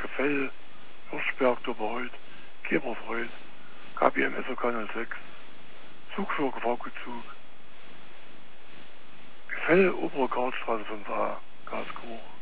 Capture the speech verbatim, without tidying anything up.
Gefell, Hirschberg, Doberholt, Geberfreud, K B M S O K null sechs, Zug für Gefahrgutzug, Gefell, Obere Karlstraße fünf a, Gasgrohr.